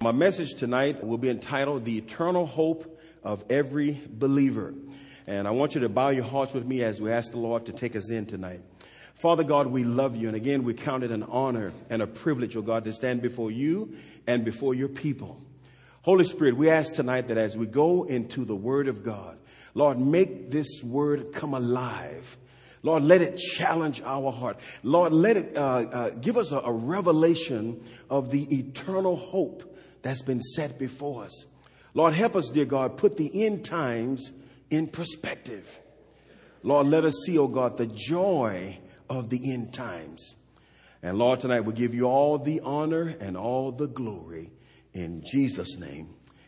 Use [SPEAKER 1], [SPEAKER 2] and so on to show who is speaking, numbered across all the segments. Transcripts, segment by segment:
[SPEAKER 1] My message tonight will be entitled, The Eternal Hope of Every Believer. And I want you to bow your hearts with me as we ask the Lord to take us in tonight. Father God, we love you. And again, we count it an honor and a privilege, oh God, to stand before you and before your people. Holy Spirit, we ask tonight that as we go into the Word of God, Lord, make this Word come alive. Lord, let it challenge our heart. Lord, let it give us a revelation of the eternal hope that's been set before us. Lord, help us, dear God, put the end times in perspective. Lord, let us see, oh God, the joy of the end times. And Lord, tonight we give you all the honor and all the glory in Jesus' name.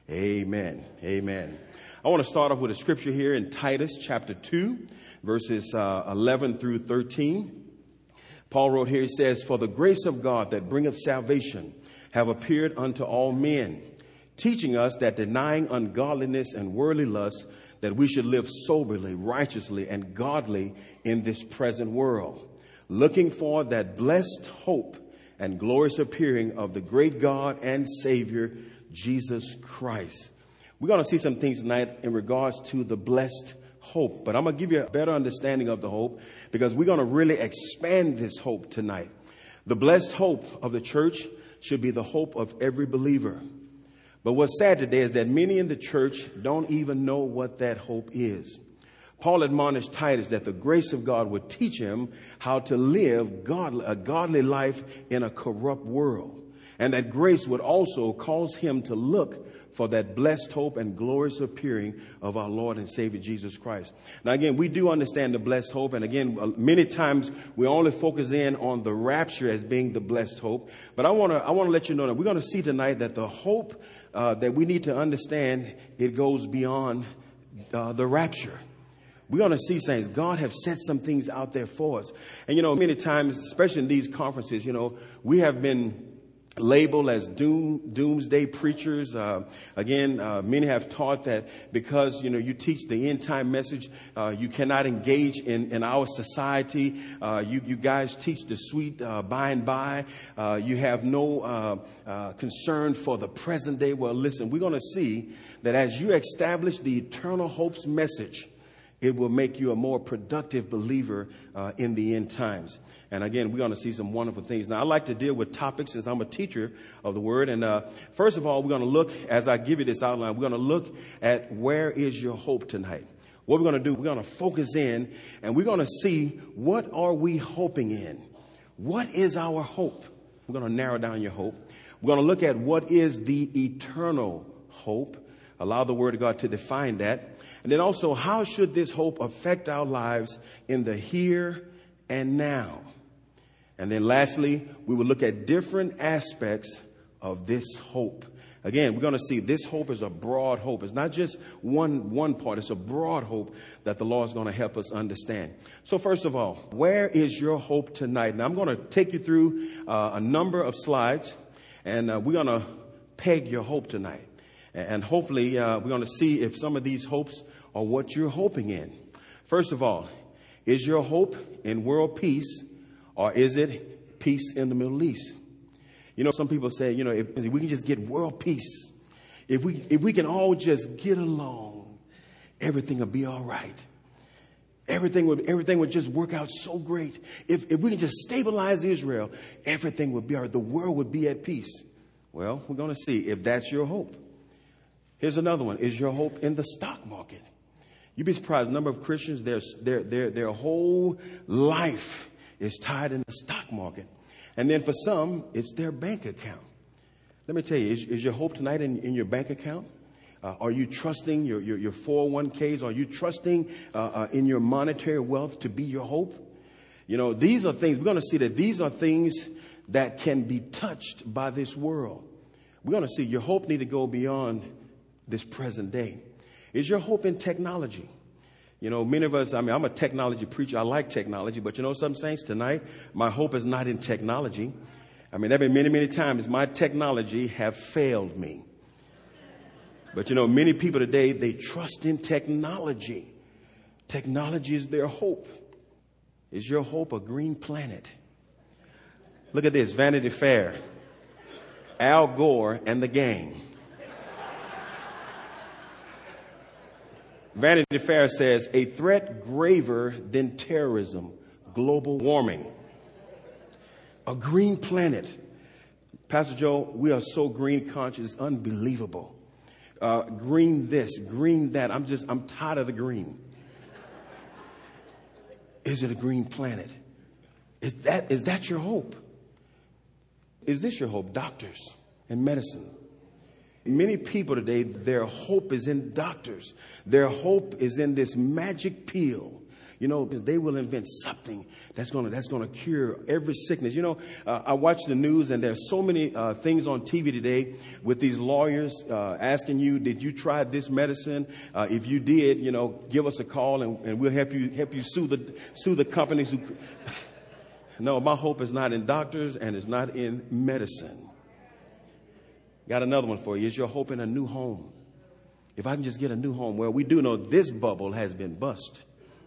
[SPEAKER 1] Amen. Amen. I want to start off with a scripture here in Titus chapter 2, verses 11 through 13. Paul wrote here, he says, "For the grace of God that bringeth salvation have appeared unto all men, teaching us that denying ungodliness and worldly lust, that we should live soberly, righteously, and godly in this present world, looking for that blessed hope and glorious appearing of the great God and Savior, Jesus Christ." We're going to see some things tonight in regards to the blessed hope, but I'm going to give you a better understanding of the hope because we're going to really expand this hope tonight. The blessed hope of the church should be the hope of every believer. But what's sad today is that many in the church don't even know what that hope is. Paul admonished Titus that the grace of God would teach him how to live a godly life in a corrupt world. And that grace would also cause him to look for that blessed hope and glorious appearing of our Lord and Savior Jesus Christ. Now, again, we do understand the blessed hope. And again, many times we only focus in on the rapture as being the blessed hope. But I want to let you know that we're going to see tonight that the hope that we need to understand, it goes beyond the rapture. We're going to see things. God have set some things out there for us. And, many times, especially in these conferences, we have been labeled as doomsday preachers. Many have taught that because, you teach the end time message, you cannot engage in our society. You guys teach the sweet by and by. You have no concern for the present day. Well, listen, we're going to see that as you establish the eternal hope's message, it will make you a more productive believer in the end times. And again, we're going to see some wonderful things. Now, I like to deal with topics as I'm a teacher of the Word. And first of all, we're going to look, as I give you this outline, we're going to look at where is your hope tonight. What we're going to do, we're going to focus in and we're going to see what are we hoping in. What is our hope? We're going to narrow down your hope. We're going to look at what is the eternal hope. Allow the Word of God to define that. And then also, how should this hope affect our lives in the here and now? And then lastly, we will look at different aspects of this hope. Again, we're going to see this hope is a broad hope. It's not just one part. It's a broad hope that the Lord is going to help us understand. So first of all, where is your hope tonight? Now, I'm going to take you through a number of slides, and we're going to peg your hope tonight. And hopefully, we're going to see if some of these hopes are what you're hoping in. First of all, is your hope in world peace, or is it peace in the Middle East? Some people say, if we can just get world peace, if we can all just get along, everything will be all right. Everything would just work out so great. If we can just stabilize Israel, everything would be all right. The world would be at peace. Well, we're going to see if that's your hope. Here's another one. Is your hope in the stock market? You'd be surprised. The number of Christians, their whole life is tied in the stock market. And then for some, it's their bank account. Let me tell you, is your hope tonight in your bank account? Are you trusting your 401ks? Are you trusting in your monetary wealth to be your hope? These are things, we're going to see that these are things that can be touched by this world. We're going to see your hope need to go beyond this present day. Is your hope in technology? Many of us, I'm a technology preacher. I like technology, but some saints tonight, my hope is not in technology. There have been many times my technology have failed me. But many people today, they trust in technology. Technology is their hope. Is your hope a green planet? Look at this, Vanity Fair. Al Gore and the gang. Vanity Fair says, a threat graver than terrorism, global warming. A green planet. Pastor Joe, we are so green conscious, it's unbelievable. Green this, green that. I'm tired of the green. Is it a green planet? Is that your hope? Is this your hope? Doctors and medicine. Many people today, their hope is in doctors. Their hope is in this magic pill. You know, they will invent something that's going to cure every sickness. You know, I watch the news, and there's so many things on TV today with these lawyers asking you, did you try this medicine? If you did, you know, give us a call, and we'll help you sue the companies who. No, my hope is not in doctors, and it's not in medicine. Got another one for you. Is your hope in a new home? If I can just get a new home. Well, we do know this bubble has been bust.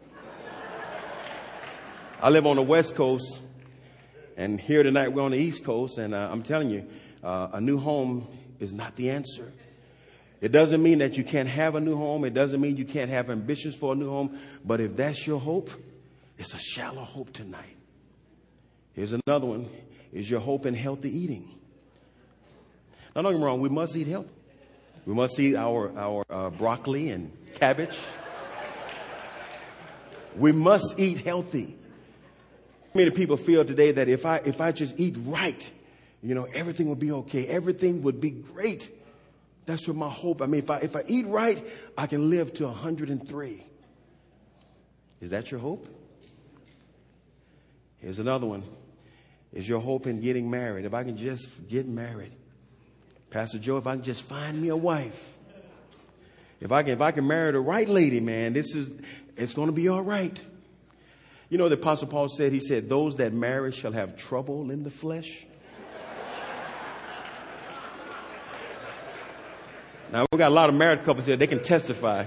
[SPEAKER 1] I live on the West Coast, and here tonight we're on the East Coast, and I'm telling you, a new home is not the answer. It doesn't mean that you can't have a new home. It doesn't mean you can't have ambitions for a new home. But if that's your hope, it's a shallow hope tonight. Here's another one. Is your hope in healthy eating? Now, don't get me wrong. We must eat healthy. We must eat our broccoli and cabbage. We must eat healthy. Many people feel today that if I just eat right, you know, everything will be okay. Everything would be great. That's what my hope. I mean, if I eat right, I can live to 103. Is that your hope? Here's another one. Is your hope in getting married? If I can just get married. Pastor Joe, if I can just find me a wife. If I can marry the right lady, man, it's going to be all right. You know, the Apostle Paul said, he said, those that marry shall have trouble in the flesh. Now, we've got a lot of married couples here. They can testify.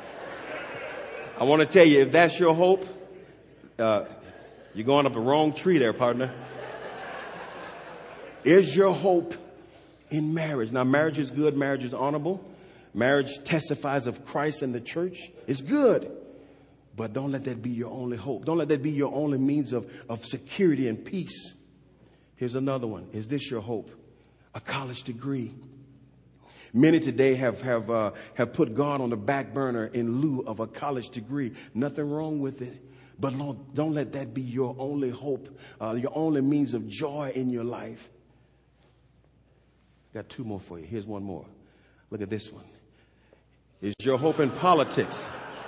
[SPEAKER 1] I want to tell you, if that's your hope, you're going up the wrong tree there, partner. Is your hope in marriage? Now, marriage is good. Marriage is honorable. Marriage testifies of Christ and the church. It's good. But don't let that be your only hope. Don't let that be your only means of security and peace. Here's another one. Is this your hope? A college degree. Many today have put God on the back burner in lieu of a college degree. Nothing wrong with it. But Lord, don't let that be your only hope, your only means of joy in your life. Got two more for you. Here's one more. Look at this one. Is your hope in politics?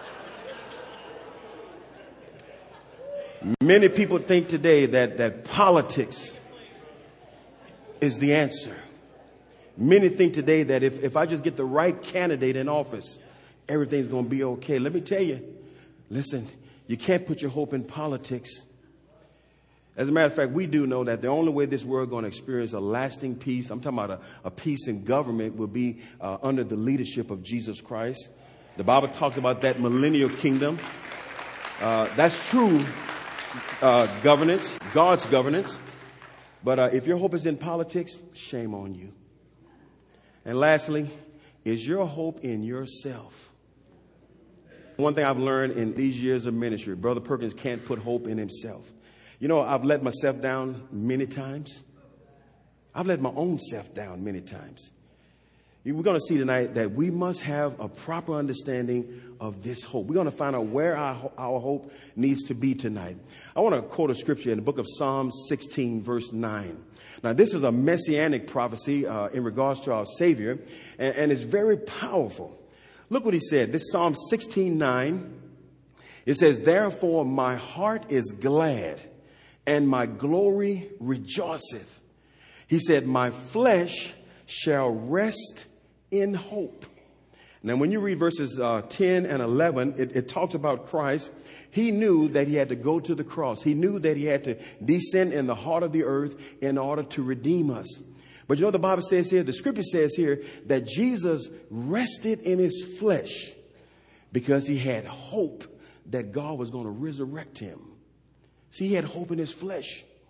[SPEAKER 1] Many people think today that politics is the answer. Many think today that if I just get the right candidate in office, everything's going to be okay. Let me tell you, listen, you can't put your hope in politics. As a matter of fact, we do know that the only way this world is going to experience a lasting peace, I'm talking about a peace in government, will be under the leadership of Jesus Christ. The Bible talks about that millennial kingdom. That's true governance, God's governance. But if your hope is in politics, shame on you. And lastly, is your hope in yourself? One thing I've learned in these years of ministry, Brother Perkins can't put hope in himself. You know, I've let myself down many times. I've let my own self down many times. We're going to see tonight that we must have a proper understanding of this hope. We're going to find out where our hope needs to be tonight. I want to quote a scripture in the book of Psalms 16, verse 9. Now, this is a messianic prophecy in regards to our Savior, and it's very powerful. Look what he said. This Psalm 16:9. It says, therefore my heart is glad and my glory rejoiceth. He said, my flesh shall rest in hope. Now, when you read verses 10 and 11, it talks about Christ. He knew that he had to go to the cross. He knew that he had to descend in the heart of the earth in order to redeem us. But you know what the Bible says here? The scripture says here that Jesus rested in his flesh because he had hope that God was going to resurrect him. See, he had hope in his flesh.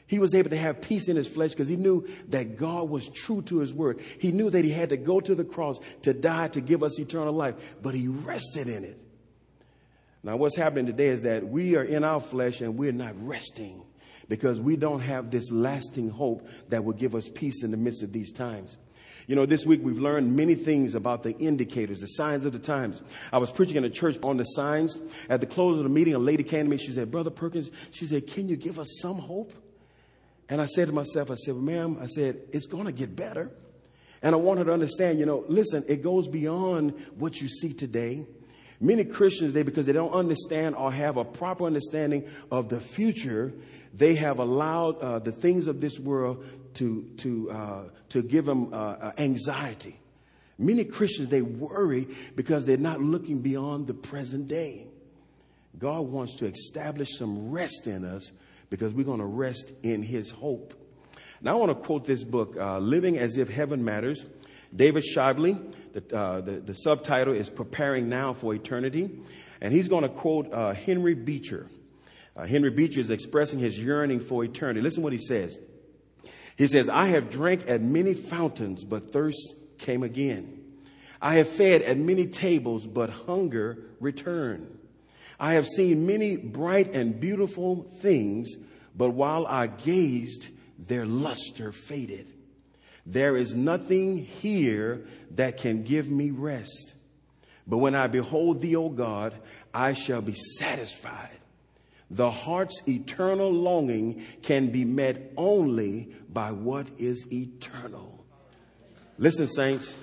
[SPEAKER 1] He was able to have peace in his flesh because he knew that God was true to his word. He knew that he had to go to the cross to die to give us eternal life, but he rested in it. Now, what's happening today is that we are in our flesh and we're not resting because we don't have this lasting hope that will give us peace in the midst of these times. You know, this week we've learned many things about the indicators, the signs of the times. I was preaching in a church on the signs. At the close of the meeting, a lady came to me. She said, Brother Perkins, she said, can you give us some hope? And I said to myself, I said, well, ma'am, I said, it's going to get better. And I want her to understand, you know, listen, it goes beyond what you see today. Many Christians, because they don't understand or have a proper understanding of the future, they have allowed the things of this world to give them anxiety. Many Christians, they worry because they're not looking beyond the present day. God wants to establish some rest in us because we're going to rest in his hope. Now, I want to quote this book, Living as If Heaven Matters. David Shibley, the subtitle is Preparing Now for Eternity. And he's going to quote Henry Beecher. Henry Beecher is expressing his yearning for eternity. Listen what he says. He says, I have drank at many fountains, but thirst came again. I have fed at many tables, but hunger returned. I have seen many bright and beautiful things, but while I gazed, their luster faded. There is nothing here that can give me rest. But when I behold thee, O God, I shall be satisfied. The heart's eternal longing can be met only by what is eternal. Listen, saints,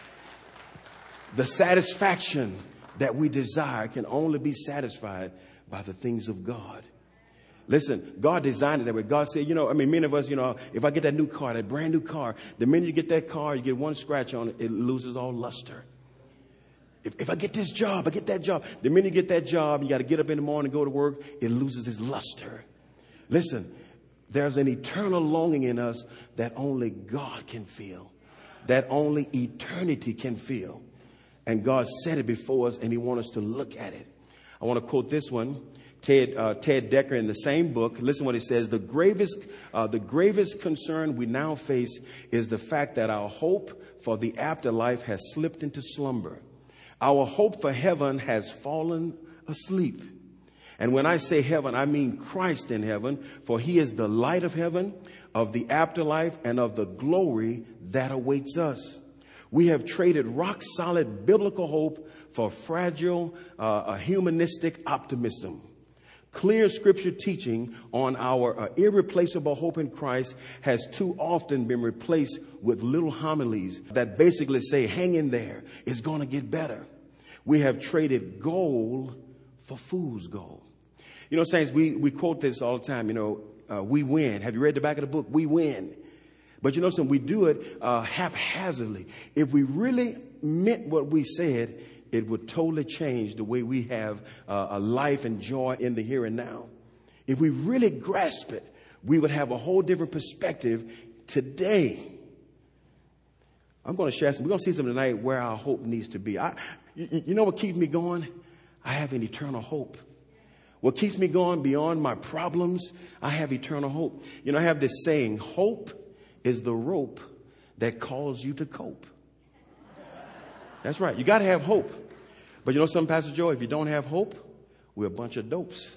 [SPEAKER 1] the satisfaction that we desire can only be satisfied by the things of God. Listen, God designed it that way. God said, many of us, if I get that new car, that brand new car, the minute you get that car, you get one scratch on it, it loses all luster. If I get this job, I get that job. The minute you get that job, you got to get up in the morning and go to work, it loses its luster. Listen, there's an eternal longing in us that only God can feel, that only eternity can feel. And God set it before us, and he wants us to look at it. I want to quote this one, Ted Decker, in the same book. Listen what he says. The gravest concern we now face is the fact that our hope for the afterlife has slipped into slumber. Our hope for heaven has fallen asleep. And when I say heaven, I mean Christ in heaven, for he is the light of heaven, of the afterlife, and of the glory that awaits us. We have traded rock-solid biblical hope for fragile, humanistic optimism. Clear scripture teaching on our irreplaceable hope in Christ has too often been replaced with little homilies that basically say, hang in there, it's going to get better. We have traded gold for fool's gold. Saints, we quote this all the time, we win. Have you read the back of the book? We win. But we do it haphazardly. If we really meant what we said, it would totally change the way we have a life and joy in the here and now. If we really grasp it, we would have a whole different perspective today. I'm going to share some. We're going to see something tonight where our hope needs to be. You know what keeps me going? I have an eternal hope. What keeps me going beyond my problems, I have eternal hope. I have this saying, hope is the rope that calls you to cope. That's right. You got to have hope. But something, Pastor Joe, if you don't have hope, we're a bunch of dopes.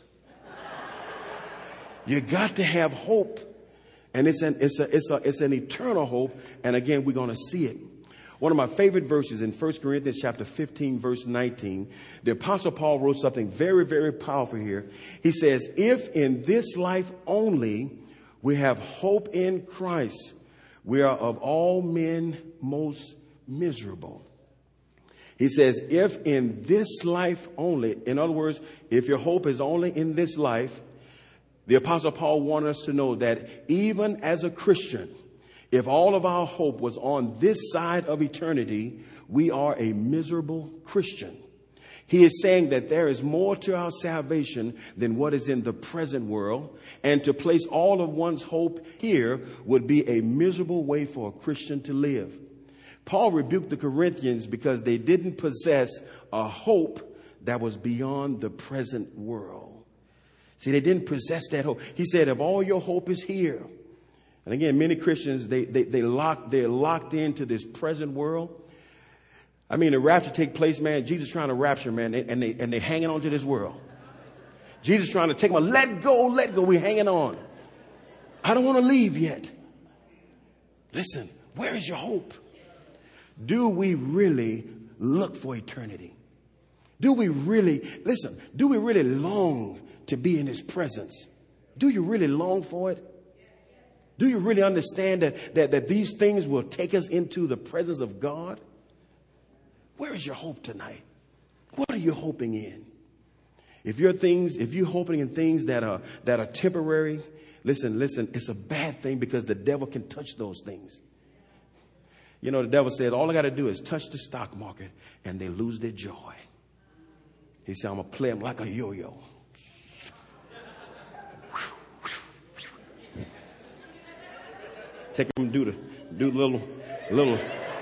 [SPEAKER 1] You got to have hope. And it's an eternal hope. And again, we're going to see it. One of my favorite verses in 1 Corinthians chapter 15, verse 19, the Apostle Paul wrote something very, very powerful here. He says, if in this life only we have hope in Christ, we are of all men most miserable. He says, if in this life only, in other words, if your hope is only in this life, the Apostle Paul wanted us to know that even as a Christian, if all of our hope was on this side of eternity, we are a miserable Christian. He is saying that there is more to our salvation than what is in the present world. And to place all of one's hope here would be a miserable way for a Christian to live. Paul rebuked the Corinthians because they didn't possess a hope that was beyond the present world. See, they didn't possess that hope. He said, if all your hope is here. And again, many Christians, they're locked into this present world. I mean, the rapture take place, man. Jesus trying to rapture, man, and they hanging on to this world. Jesus trying to take them, let go. We're hanging on. I don't want to leave yet. Listen, where is your hope? Do we really look for eternity? Do we really long to be in his presence? Do you really long for it? Do you really understand that these things will take us into the presence of God? Where is your hope tonight? What are you hoping in? If you're hoping in things that are temporary, listen, it's a bad thing because the devil can touch those things. You know, the devil said, all I got to do is touch the stock market and they lose their joy. He said, I'm going to play them like a yo-yo. Take them do the little.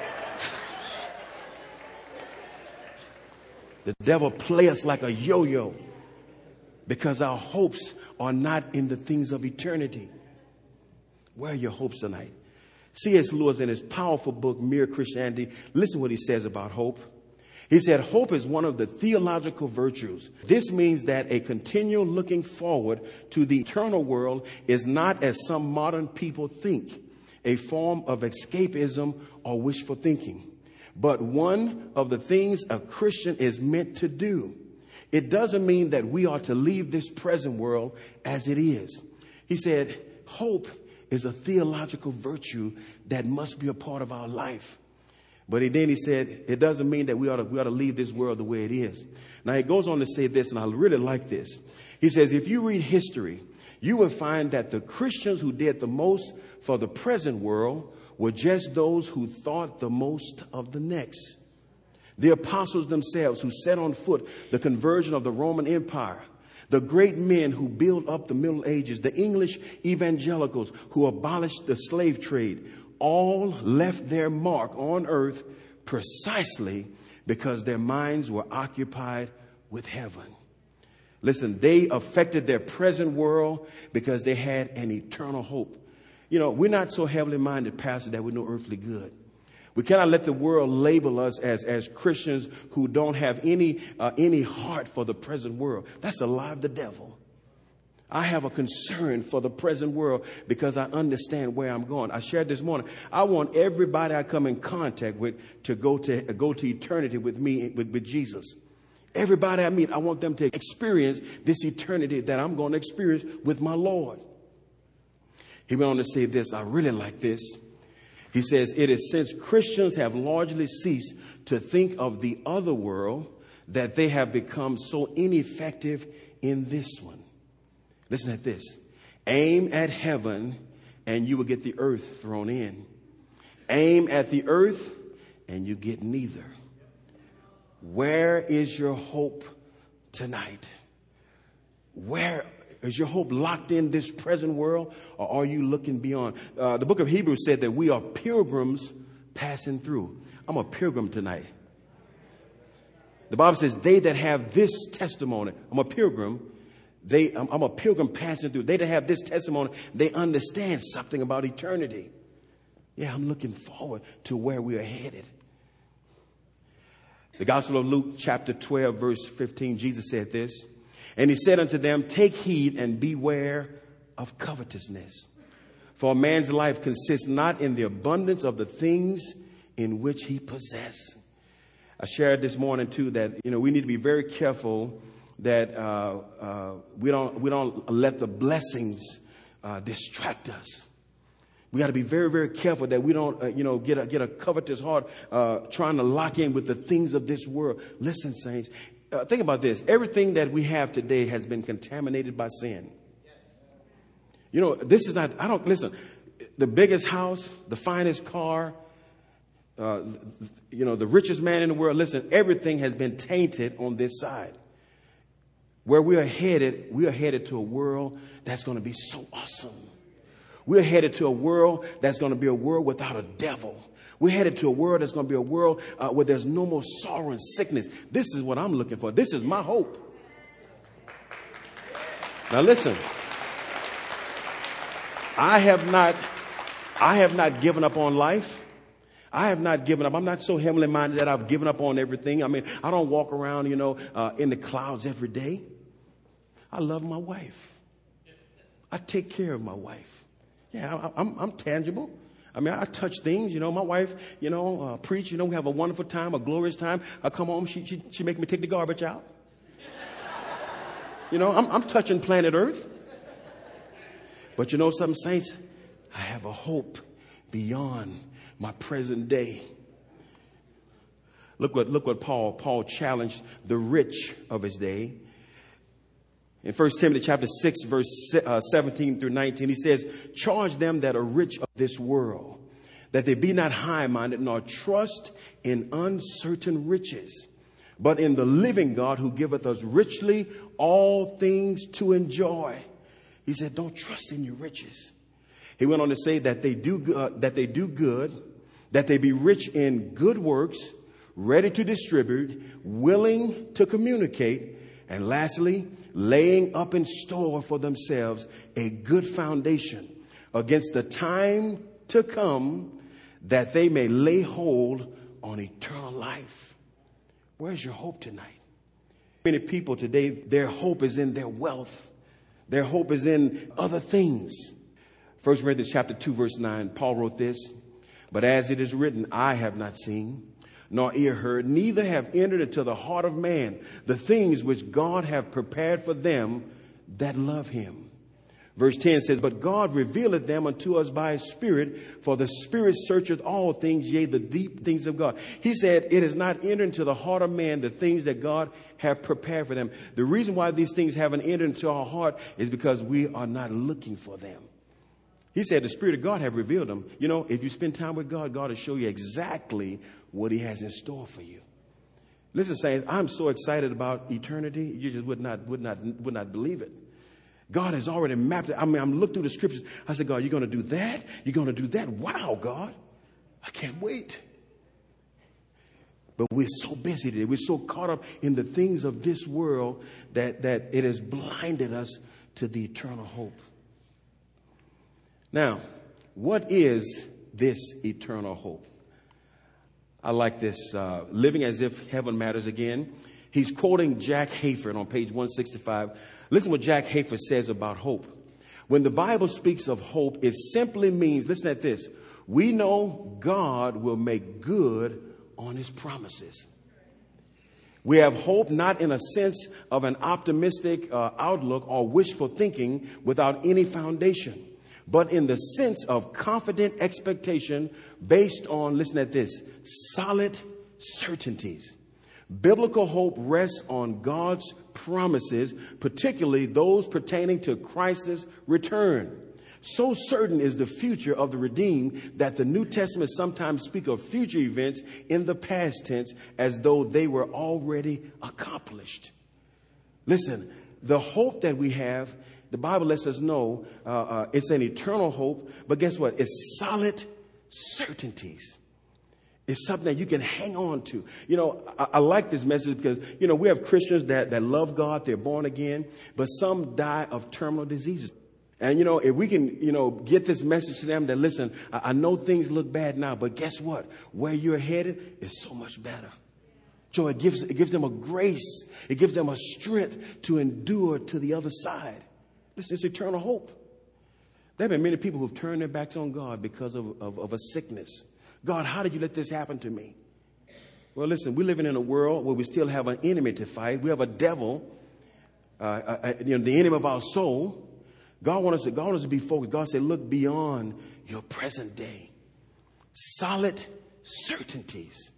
[SPEAKER 1] The devil play us like a yo-yo because our hopes are not in the things of eternity. Where are your hopes tonight? C.S. Lewis, in his powerful book, Mere Christianity, listen what he says about hope. He said, hope is one of the theological virtues. This means that a continual looking forward to the eternal world is not, as some modern people think, a form of escapism or wishful thinking, but one of the things a Christian is meant to do. It doesn't mean that we are to leave this present world as it is. He said, hope is a theological virtue that must be a part of our life. But then he said, it doesn't mean that we ought to leave this world the way it is. Now, he goes on to say this, and I really like this. He says, if you read history, you will find that the Christians who did the most for the present world were just those who thought the most of the next. The apostles themselves who set on foot the conversion of the Roman Empire, the great men who built up the Middle Ages, the English evangelicals who abolished the slave trade, all left their mark on earth precisely because their minds were occupied with heaven. Listen, they affected their present world because they had an eternal hope. You know, we're not so heavenly minded, Pastor, that we know earthly good. We cannot let the world label us as Christians who don't have any heart for the present world. That's a lie of the devil. I have a concern for the present world because I understand where I'm going. I shared this morning. I want everybody I come in contact with to go to eternity with me, with Jesus. Everybody I meet, I want them to experience this eternity that I'm going to experience with my Lord. He went on to say this. I really like this. He says, it is since Christians have largely ceased to think of the other world that they have become so ineffective in this one. Listen at this. Aim at heaven and you will get the earth thrown in. Aim at the earth and you get neither. Where is your hope tonight? Where is your hope locked in this present world, or are you looking beyond? The book of Hebrews said that we are pilgrims passing through. I'm a pilgrim tonight. The Bible says they that have this testimony, I'm a pilgrim. I'm a pilgrim passing through. They that have this testimony, they understand something about eternity. Yeah, I'm looking forward to where we are headed. The Gospel of Luke, chapter 12, verse 15, Jesus said this. And he said unto them, take heed and beware of covetousness. For a man's life consists not in the abundance of the things in which he possesses. I shared this morning, too, that, we need to be very careful that we don't let the blessings distract us. We got to be very, very careful that we don't, get a covetous heart trying to lock in with the things of this world. Listen, saints, think about this. Everything that we have today has been contaminated by sin. This is not, listen, the biggest house, the finest car, the richest man in the world. Listen, everything has been tainted on this side. Where we are headed to a world that's going to be so awesome. We're headed to a world that's going to be a world without a devil. We're headed to a world that's going to be a world where there's no more sorrow and sickness. This is what I'm looking for. This is my hope. Now listen, I have not given up on life. I have not given up. I'm not so heavenly minded that I've given up on everything. I mean, I don't walk around, in the clouds every day. I love my wife. I take care of my wife. Yeah, I'm tangible. I mean, I touch things. My wife, preach. We have a wonderful time, a glorious time. I come home, she make me take the garbage out. I'm touching planet Earth. But something, saints, I have a hope beyond my present day. Look what Paul challenged the rich of his day. In 1 Timothy chapter 6, verse 17 through 19, he says, charge them that are rich of this world, that they be not high-minded, nor trust in uncertain riches, but in the living God who giveth us richly all things to enjoy. He said, don't trust in your riches. He went on to say that they do good, that they be rich in good works, ready to distribute, willing to communicate, and lastly, laying up in store for themselves a good foundation against the time to come, that they may lay hold on eternal life. Where's your hope tonight? Many people today, their hope is in their wealth. Their hope is in other things. 1 Corinthians chapter 2, verse 9, Paul wrote this, but as it is written, I have not seen, nor ear heard, neither have entered into the heart of man the things which God hath prepared for them that love him. Verse 10 says, but God revealeth them unto us by his Spirit, for the Spirit searcheth all things, yea, the deep things of God. He said, it is not entered into the heart of man the things that God hath prepared for them. The reason why these things haven't entered into our heart is because we are not looking for them. He said the Spirit of God have revealed them. If you spend time with God, God will show you exactly what he has in store for you. Listen, saints, I'm so excited about eternity. You just would not believe it. God has already mapped it. I mean, I'm looking through the scriptures. I said, God, you're going to do that? You're going to do that? Wow, God. I can't wait. But we're so busy today. We're so caught up in the things of this world that it has blinded us to the eternal hope. Now, what is this eternal hope? I like this, Living as If Heaven Matters Again. He's quoting Jack Hayford on page 165. Listen what Jack Hayford says about hope. When the Bible speaks of hope, it simply means, listen at this, we know God will make good on his promises. We have hope not in a sense of an optimistic outlook or wishful thinking without any foundation, but in the sense of confident expectation based on, listen at this, solid certainties. Biblical hope rests on God's promises, particularly those pertaining to Christ's return. So certain is the future of the redeemed that the New Testament sometimes speaks of future events in the past tense as though they were already accomplished. Listen, the hope that we have, the Bible lets us know it's an eternal hope, but guess what? It's solid certainties. It's something that you can hang on to. I like this message because, we have Christians that love God, they're born again, but some die of terminal diseases. And, if we can, get this message to them that, listen, I know things look bad now, but guess what? Where you're headed is so much better. So it gives them a grace. It gives them a strength to endure to the other side. Listen, it's eternal hope. There have been many people who've turned their backs on God because of a sickness. God, how did you let this happen to me? Well, listen, we're living in a world where we still have an enemy to fight. We have a devil, the enemy of our soul. God wants us to be focused. God said, look beyond your present day. Solid certainties.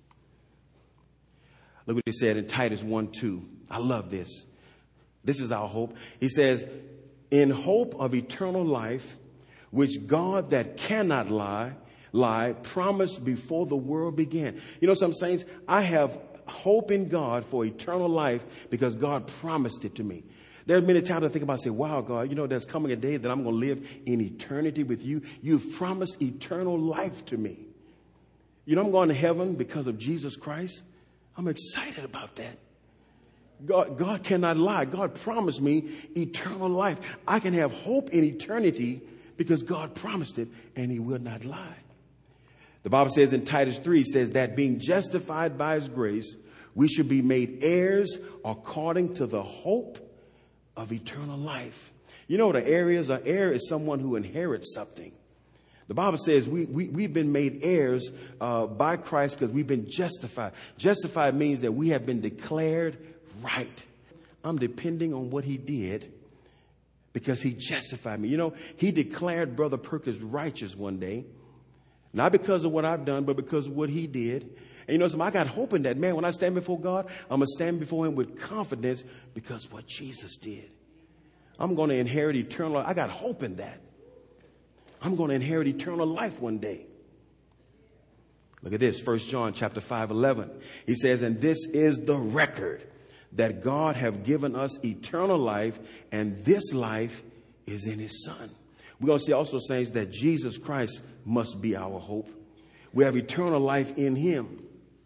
[SPEAKER 1] Look what he said in Titus 1:2. I love this. This is our hope. He says, in hope of eternal life, which God that cannot lie promised before the world began. Some saints, I have hope in God for eternal life because God promised it to me. There's many times I think about, say, wow, God, there's coming a day that I'm going to live in eternity with you. You've promised eternal life to me. I'm going to heaven because of Jesus Christ. I'm excited about that. God cannot lie. God promised me eternal life. I can have hope in eternity because God promised it, and he will not lie. The Bible says in Titus 3, says that being justified by his grace, we should be made heirs according to the hope of eternal life. You know what an heir is? An heir is someone who inherits something. The Bible says we've been made heirs by Christ because we've been justified. Justified means that we have been declared right. I'm depending on what he did because he justified me. You know, he declared Brother Perkins righteous one day. Not because of what I've done, but because of what he did. And you know, so I got hope in that. Man, when I stand before God, I'm going to stand before him with confidence because of what Jesus did. I'm going to inherit eternal life. I got hope in that. I'm going to inherit eternal life one day. Look at this, 1 John chapter 5:11. He says, and this is the record that God have given us eternal life, and this life is in his Son. We're going to see also, saints, that Jesus Christ must be our hope. We have eternal life in him.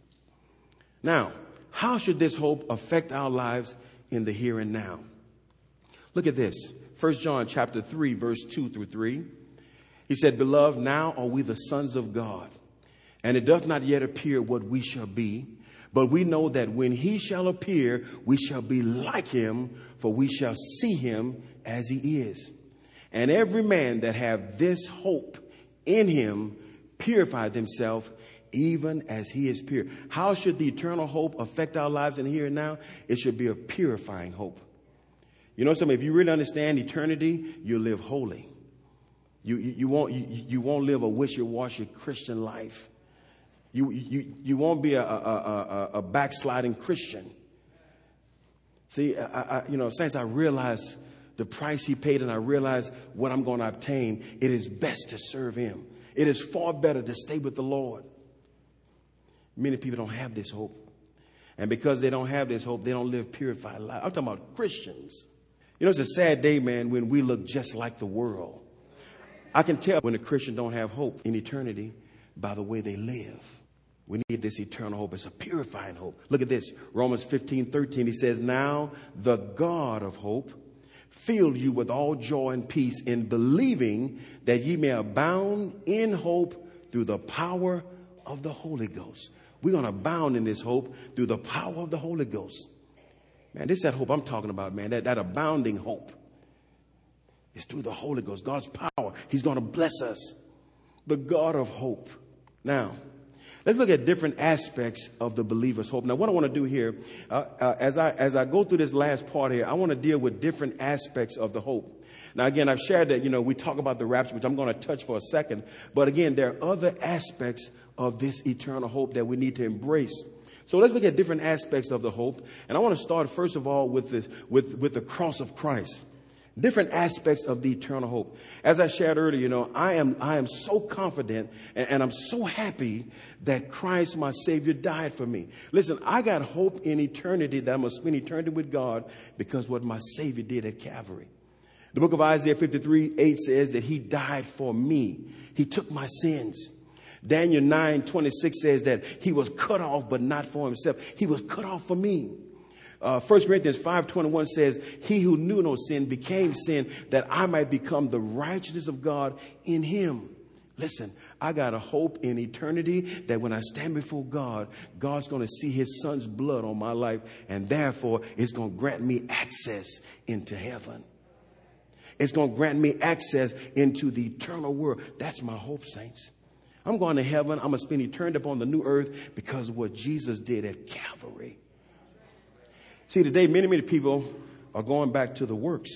[SPEAKER 1] Now, how should this hope affect our lives in the here and now? Look at this. 1 John chapter 3, verse 2 through 3. He said, beloved, now are we the sons of God, and it doth not yet appear what we shall be. But we know that when he shall appear, we shall be like him, for we shall see him as he is. And every man that have this hope in him purified himself, even as he is pure. How should the eternal hope affect our lives in the here and now? It should be a purifying hope. You know something? If you really understand eternity, you'll live holy. You won't live a wishy-washy Christian life. You won't be a backsliding Christian. See, since I realize the price he paid and I realize what I'm going to obtain, it is best to serve him. It is far better to stay with the Lord. Many people don't have this hope. And because they don't have this hope, they don't live purified life. I'm talking about Christians. You know, it's a sad day, man, when we look just like the world. I can tell when a Christian don't have hope in eternity by the way they live. We need this eternal hope. It's a purifying hope. Look at this. Romans 15:13. He says, now the God of hope fill you with all joy and peace in believing that ye may abound in hope through the power of the Holy Ghost. We're going to abound in this hope through the power of the Holy Ghost. Man, this is that hope I'm talking about, man. That abounding hope is through the Holy Ghost. God's power. He's going to bless us. The God of hope. Now, let's look at different aspects of the believer's hope. Now, what I want to do here, as I go through this last part here, I want to deal with different aspects of the hope. Now, again, I've shared that, we talk about the rapture, which I'm going to touch for a second. But again, there are other aspects of this eternal hope that we need to embrace. So let's look at different aspects of the hope. And I want to start, first of all, with the cross of Christ. Different aspects of the eternal hope. As I shared earlier, I am so confident and I'm so happy that Christ, my Savior, died for me. Listen, I got hope in eternity that I'm going to spend eternity with God because what my Savior did at Calvary. The book of Isaiah 53:8 says that he died for me. He took my sins. Daniel 9:26 says that he was cut off, but not for himself. He was cut off for me. 1 Corinthians 5:21 says, he who knew no sin became sin that I might become the righteousness of God in him. Listen, I got a hope in eternity that when I stand before God, God's going to see his son's blood on my life. And therefore, it's going to grant me access into heaven. It's going to grant me access into the eternal world. That's my hope, saints. I'm going to heaven. I'm going to spend eternity upon the new earth because of what Jesus did at Calvary. See, today, many people are going back to the works.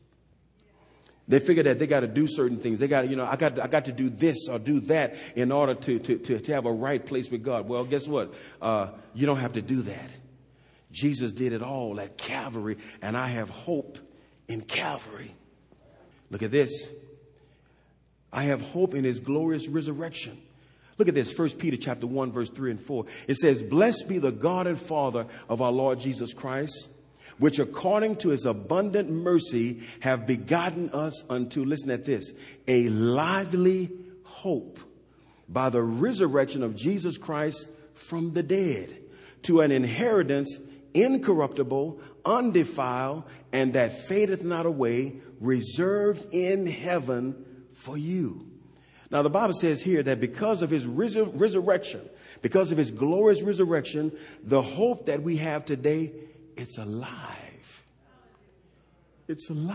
[SPEAKER 1] They figure that they got to do certain things. They got, I got to do this or do that in order to have a right place with God. Well, guess what? You don't have to do that. Jesus did it all at Calvary, and I have hope in Calvary. Look at this. I have hope in his glorious resurrection. Look at this, 1 Peter chapter 1, verse 3 and 4. It says, blessed be the God and Father of our Lord Jesus Christ, which according to his abundant mercy have begotten us unto, listen at this, a lively hope by the resurrection of Jesus Christ from the dead, to an inheritance incorruptible, undefiled, and that fadeth not away, reserved in heaven for you. Now, the Bible says here that because of his resurrection, because of his glorious resurrection, the hope that we have today, it's alive. It's alive.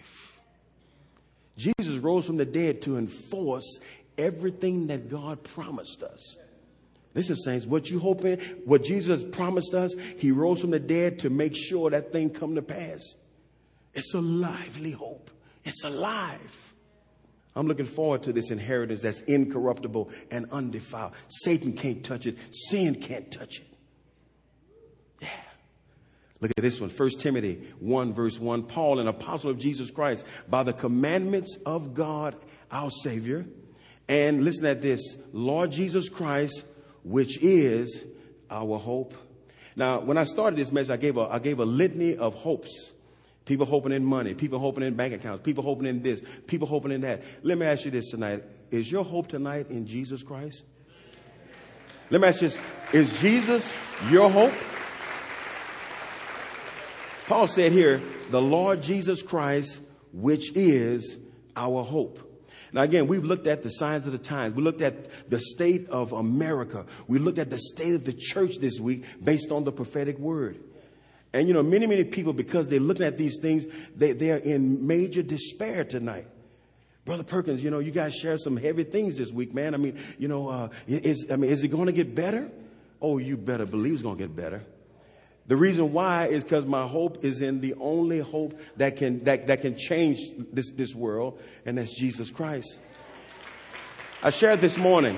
[SPEAKER 1] Jesus rose from the dead to enforce everything that God promised us. Listen, saints, what you hope in, what Jesus promised us, he rose from the dead to make sure that thing come to pass. It's a lively hope. It's alive. I'm looking forward to this inheritance that's incorruptible and undefiled. Satan can't touch it. Sin can't touch it. Yeah. Look at this one. 1 Timothy 1 verse 1. Paul, an apostle of Jesus Christ, by the commandments of God, our Savior. And listen at this. Lord Jesus Christ, which is our hope. Now, when I started this message, I gave a litany of hopes. People hoping in money, people hoping in bank accounts, people hoping in this, people hoping in that. Let me ask you this tonight. Is your hope tonight in Jesus Christ? Let me ask you this. Is Jesus your hope? Paul said here, the Lord Jesus Christ, which is our hope. Now, again, we've looked at the signs of the times. We looked at the state of America. We looked at the state of the church this week based on the prophetic word. And, you know, many people, because they're looking at these things, they are in major despair tonight. Brother Perkins, you know, you guys share some heavy things this week, man. I mean, you know, is it going to get better? Oh, you better believe it's going to get better. The reason why is because my hope is in the only hope that can change this world, and that's Jesus Christ. I shared this morning.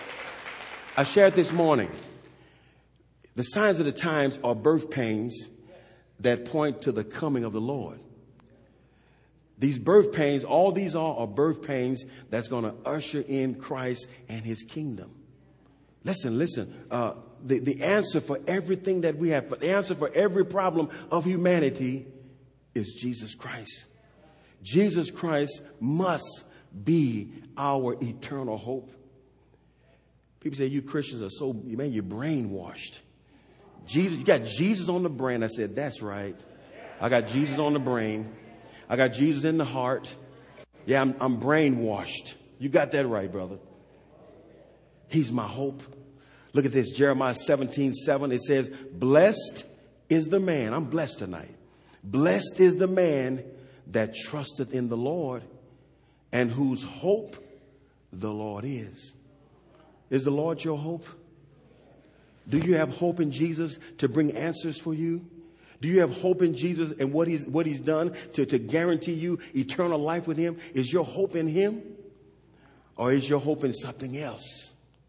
[SPEAKER 1] The signs of the times are birth pains that point to the coming of the Lord. These birth pains, all these are birth pains that's going to usher in Christ and his kingdom. Listen. The answer for everything that we have, the answer for every problem of humanity is Jesus Christ. Jesus Christ must be our eternal hope. People say you Christians are so, man, you're brainwashed. Jesus, you got Jesus on the brain. I said, that's right. I got Jesus on the brain. I got Jesus in the heart. Yeah, I'm brainwashed. You got that right, brother. He's my hope. Look at this, Jeremiah 17:7. It says, blessed is the man. I'm blessed tonight. Blessed is the man that trusteth in the Lord and whose hope the Lord is. Is the Lord your hope? Do you have hope in Jesus to bring answers for you? Do you have hope in Jesus and what he's done to guarantee you eternal life with him? Is your hope in him? Or is your hope in something else?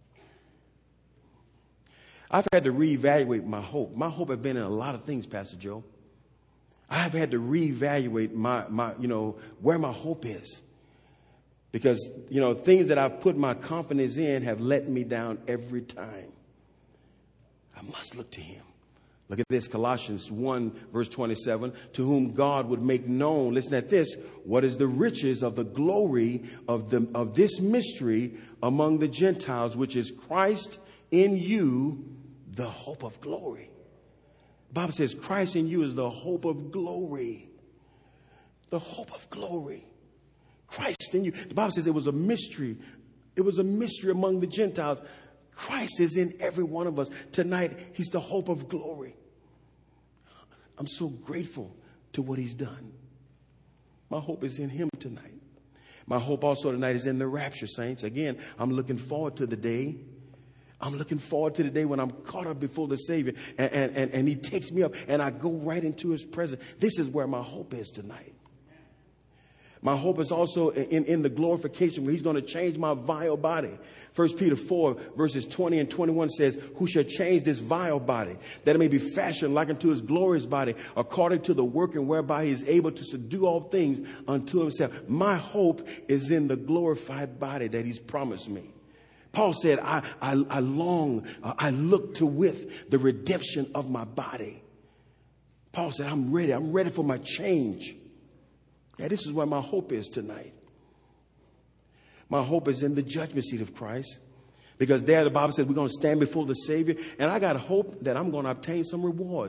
[SPEAKER 1] I've had to reevaluate my hope. My hope has been in a lot of things, Pastor Joe. I've had to reevaluate my where my hope is. Because, things that I've put my confidence in have let me down every time. I must look to him. Look at this, Colossians 1, verse 27, to whom God would make known, listen at this, what is the riches of the glory of this mystery among the Gentiles, which is Christ in you, the hope of glory. The Bible says Christ in you is the hope of glory. The hope of glory. Christ in you. The Bible says it was a mystery. It was a mystery among the Gentiles. Christ is in every one of us. Tonight, he's the hope of glory. I'm so grateful to what he's done. My hope is in him tonight. My hope also tonight is in the rapture, saints. Again, I'm looking forward to the day. I'm looking forward to the day when I'm caught up before the Savior and he takes me up and I go right into his presence. This is where my hope is tonight. My hope is also in the glorification where he's going to change my vile body. 1 Peter 4 verses 20 and 21 says, who shall change this vile body, that it may be fashioned like unto his glorious body, according to the working whereby he is able to subdue all things unto himself. My hope is in the glorified body that he's promised me. Paul said, I look to with the redemption of my body. Paul said, I'm ready for my change. Yeah, this is where my hope is tonight. My hope is in the judgment seat of Christ. Because there the Bible says we're going to stand before the Savior. And I got hope that I'm going to obtain some rewards.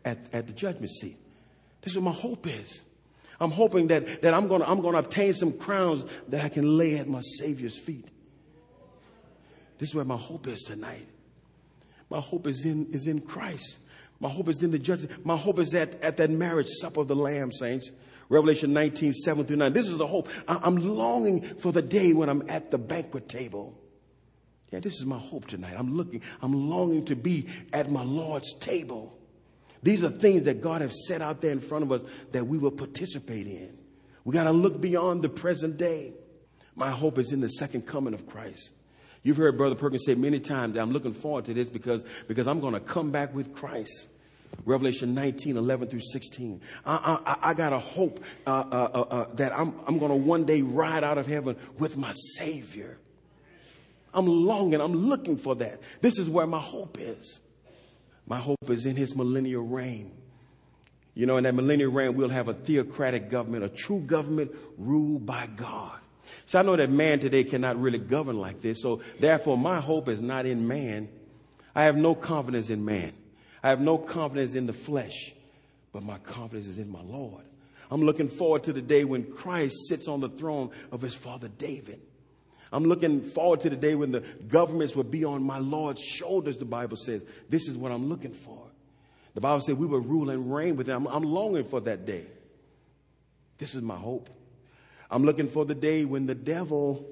[SPEAKER 1] at the judgment seat. This is what my hope is. I'm hoping that I'm going to obtain some crowns that I can lay at my Savior's feet. This is where my hope is tonight. My hope is in Christ. My hope is in the judgment. My hope is at that marriage supper of the Lamb, saints. Revelation 19, 7 through 9. This is the hope. I'm longing for the day when I'm at the banquet table. Yeah, this is my hope tonight. I'm longing to be at my Lord's table. These are things that God has set out there in front of us that we will participate in. We got to look beyond the present day. My hope is in the second coming of Christ. You've heard Brother Perkins say many times that I'm looking forward to this because I'm going to come back with Christ. Revelation 19, 11 through 16. I got a hope that I'm going to one day ride out of heaven with my Savior. I'm longing. I'm looking for that. This is where my hope is. My hope is in his millennial reign. You know, in that millennial reign, we'll have a theocratic government, a true government ruled by God. So I know that man today cannot really govern like this. So therefore, my hope is not in man. I have no confidence in man. I have no confidence in the flesh, but my confidence is in my Lord. I'm looking forward to the day when Christ sits on the throne of his father David. I'm looking forward to the day when the governments will be on my Lord's shoulders, the Bible says. This is what I'm looking for. The Bible said we will rule and reign with him. I'm longing for that day. This is my hope. I'm looking for the day when the devil,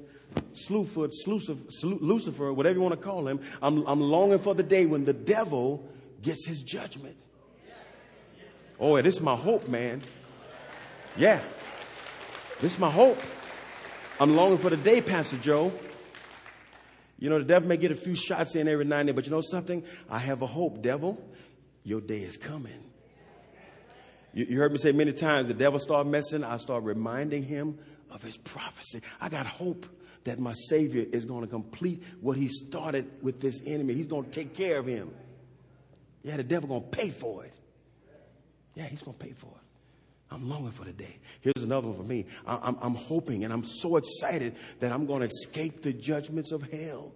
[SPEAKER 1] Lucifer, whatever you want to call him, I'm longing for the day when the devil gets his judgment. Oh, this is my hope, man. Yeah, this is my hope. I'm longing for the day, Pastor Joe. You know, the devil may get a few shots in every now and then, but you know something? I have a hope, devil. Your day is coming. You heard me say many times, the devil start messing, I start reminding him of his prophecy. I got hope that my Savior is going to complete what he started with this enemy. He's going to take care of him. Yeah, the devil going to pay for it. Yeah, he's going to pay for it. I'm longing for the day. Here's another one for me. I'm hoping and I'm so excited that I'm going to escape the judgments of hell.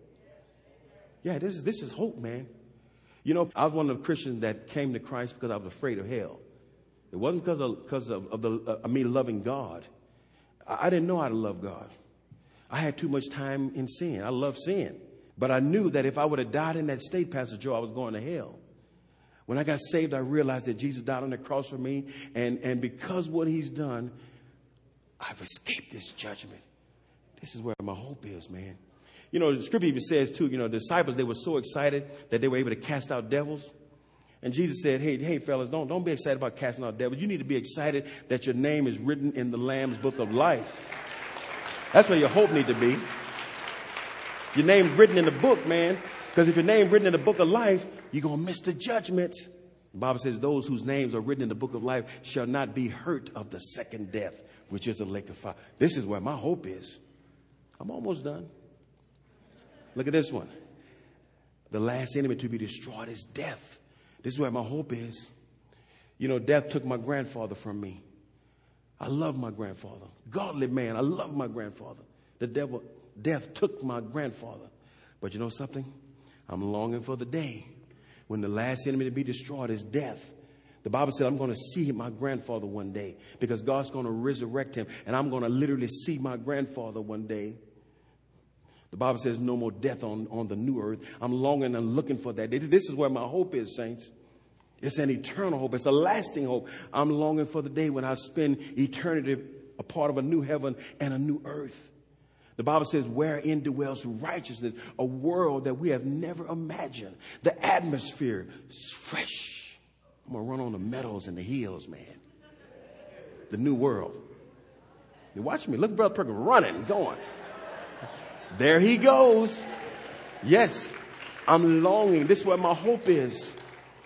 [SPEAKER 1] Yeah, this is hope, man. You know, I was one of the Christians that came to Christ because I was afraid of hell. It wasn't because of me loving God. I didn't know how to love God. I had too much time in sin. I love sin. But I knew that if I would have died in that state, Pastor Joe, I was going to hell. When I got saved, I realized that Jesus died on the cross for me. And because what he's done, I've escaped this judgment. This is where my hope is, man. You know, the scripture even says, too, you know, the disciples, they were so excited that they were able to cast out devils. And Jesus said, hey, fellas, don't be excited about casting out devils. You need to be excited that your name is written in the Lamb's book of life. That's where your hope needs to be. Your name's written in the book, man. Because if your name's written in the book of life, you're going to miss the judgment. The Bible says those whose names are written in the book of life shall not be hurt of the second death, which is a lake of fire. This is where my hope is. I'm almost done. Look at this one. The last enemy to be destroyed is death. This is where my hope is. You know, death took my grandfather from me. I love my grandfather. Godly man. I love my grandfather. Death took my grandfather. But you know something? I'm longing for the day when the last enemy to be destroyed is death. The Bible said I'm going to see my grandfather one day because God's going to resurrect him. And I'm going to literally see my grandfather one day. The Bible says no more death on the new earth. I'm longing and looking for that. This is where my hope is, saints. It's an eternal hope. It's a lasting hope. I'm longing for the day when I spend eternity a part of a new heaven and a new earth. The Bible says wherein dwells righteousness, a world that we have never imagined. The atmosphere is fresh. I'm going to run on the meadows and the hills, man. The new world. You watch me. Look at Brother Perkins running, going. There he goes. Yes, I'm longing. This is where my hope is.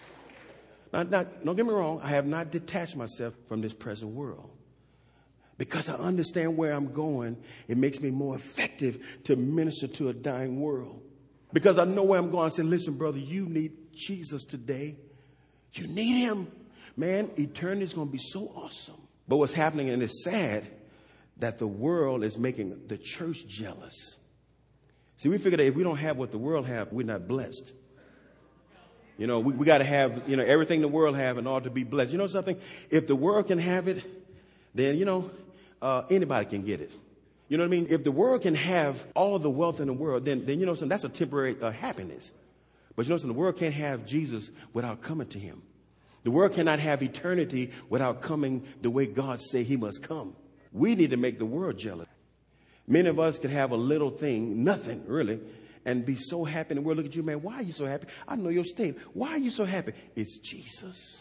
[SPEAKER 1] Now, don't get me wrong. I have not detached myself from this present world. Because I understand where I'm going, it makes me more effective to minister to a dying world. Because I know where I'm going. I said, listen, brother, you need Jesus today. You need him. Man, eternity is going to be so awesome. But what's happening, and it's sad, that the world is making the church jealous. See, we figure that if we don't have what the world have, we're not blessed. You know, we got to have, everything the world have in order to be blessed. You know something? If the world can have it, then, anybody can get it. You know what I mean? If the world can have all the wealth in the world, then something, that's a temporary happiness. But something, the world can't have Jesus without coming to him. The world cannot have eternity without coming the way God said he must come. We need to make the world jealous. Many of us could have a little thing, nothing really, and be so happy in the world. Look at you, man. Why are you so happy? I know your state. Why are you so happy? It's Jesus.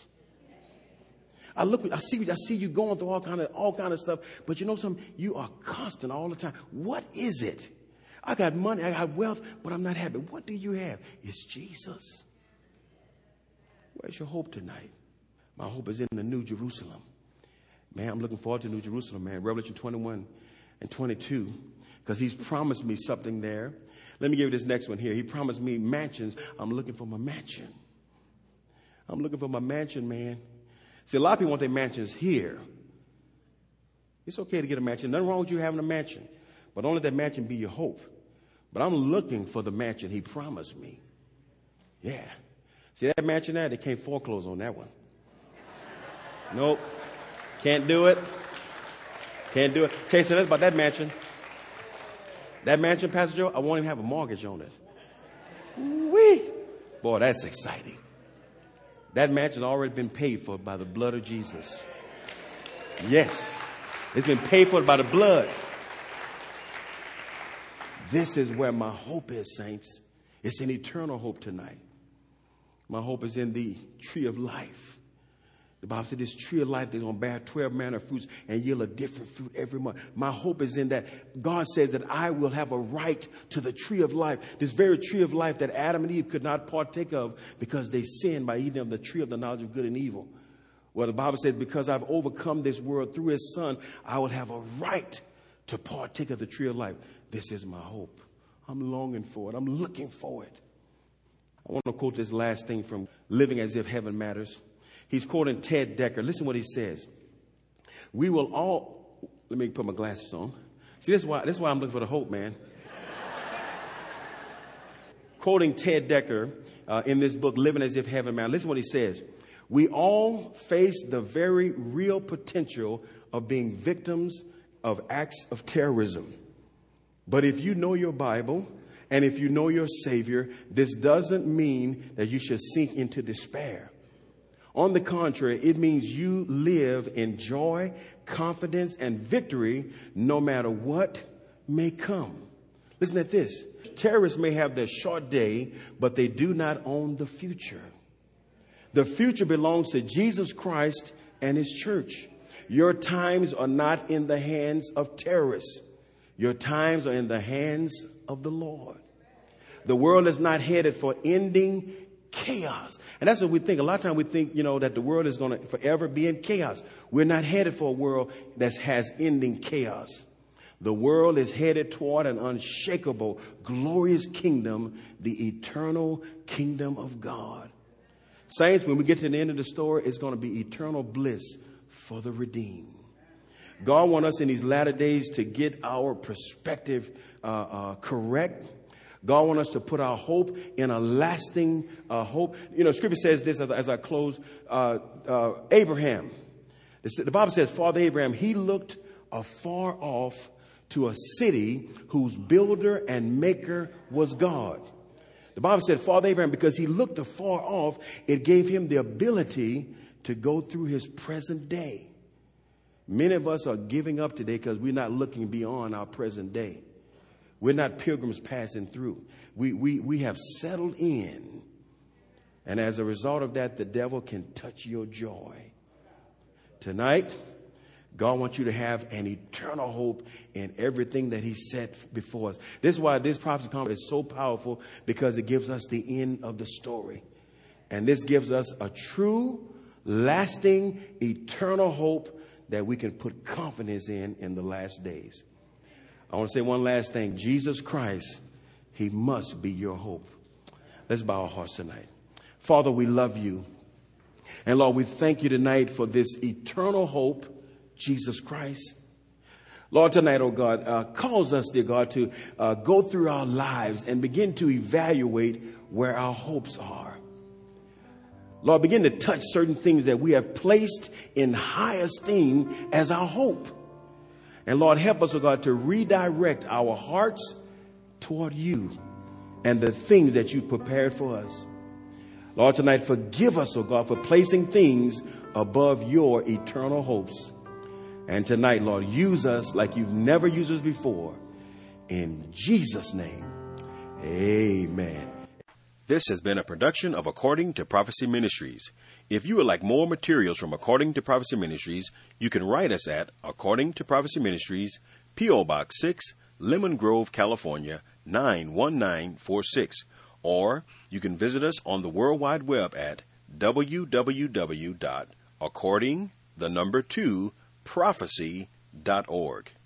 [SPEAKER 1] I see you going through all kind of stuff, but you know something? You are constant all the time. What is it? I got money, I got wealth, but I'm not happy. What do you have? It's Jesus. Where's your hope tonight? My hope is in the New Jerusalem. Man, I'm looking forward to New Jerusalem, man. Revelation 21 and 22, because he's promised me something there. Let me give you this next one here. He promised me mansions. I'm looking for my mansion. I'm looking for my mansion, man. See, a lot of people want their mansions here. It's okay to get a mansion. Nothing wrong with you having a mansion. But don't let that mansion be your hope. But I'm looking for the mansion he promised me. Yeah. See that mansion there? They can't foreclose on that one. Nope. Can't do it. Can't do it. Okay, so that's about that mansion. That mansion, Pastor Joe, I won't even have a mortgage on it. Whee! Boy, that's exciting. That mansion's already been paid for by the blood of Jesus. Yes. It's been paid for by the blood. This is where my hope is, saints. It's an eternal hope tonight. My hope is in the tree of life. The Bible said this tree of life, they're going to bear 12 manner of fruits and yield a different fruit every month. My hope is in that God says that I will have a right to the tree of life. This very tree of life that Adam and Eve could not partake of because they sinned by eating of the tree of the knowledge of good and evil. Well, the Bible says because I've overcome this world through his son, I will have a right to partake of the tree of life. This is my hope. I'm longing for it. I'm looking for it. I want to quote this last thing from Living as If Heaven Matters. He's quoting Ted Decker. Listen what he says. We will all, let me put my glasses on. See, this is why I'm looking for the hope, man. Quoting Ted Decker in this book, Living as If Heaven Matters. Listen what he says. We all face the very real potential of being victims of acts of terrorism. But if you know your Bible and if you know your Savior, this doesn't mean that you should sink into despair. On the contrary, it means you live in joy, confidence, and victory no matter what may come. Listen at this. Terrorists may have their short day, but they do not own the future. The future belongs to Jesus Christ and his church. Your times are not in the hands of terrorists. Your times are in the hands of the Lord. The world is not headed for ending chaos. And that's what we think. A lot of times we think, that the world is going to forever be in chaos. We're not headed for a world that has ending chaos. The world is headed toward an unshakable, glorious kingdom, the eternal kingdom of God. Saints, when we get to the end of the story, it's going to be eternal bliss for the redeemed. God wants us in these latter days to get our perspective correct. God wants us to put our hope in a lasting hope. Scripture says this as I close. Abraham, the Bible says, Father Abraham, he looked afar off to a city whose builder and maker was God. The Bible said, Father Abraham, because he looked afar off, it gave him the ability to go through his present day. Many of us are giving up today because we're not looking beyond our present day. We're not pilgrims passing through. We have settled in. And as a result of that, the devil can touch your joy. Tonight, God wants you to have an eternal hope in everything that he set before us. This is why this prophecy conference is so powerful, because it gives us the end of the story. And this gives us a true, lasting, eternal hope that we can put confidence in the last days. I want to say one last thing. Jesus Christ, he must be your hope. Let's bow our hearts tonight. Father, we love you. And Lord, we thank you tonight for this eternal hope, Jesus Christ. Lord, tonight, oh God, cause us, dear God, to go through our lives and begin to evaluate where our hopes are. Lord, begin to touch certain things that we have placed in high esteem as our hope. And Lord, help us, oh God, to redirect our hearts toward you and the things that you prepared for us. Lord, tonight, forgive us, oh God, for placing things above your eternal hopes. And tonight, Lord, use us like you've never used us before. In Jesus' name, amen. This has been a production of According to Prophecy Ministries. If you would like more materials from According to Prophecy Ministries, you can write us at According to Prophecy Ministries, P.O. Box 6, Lemon Grove, California, 91946. Or you can visit us on the World Wide Web at www.according2prophecy.org.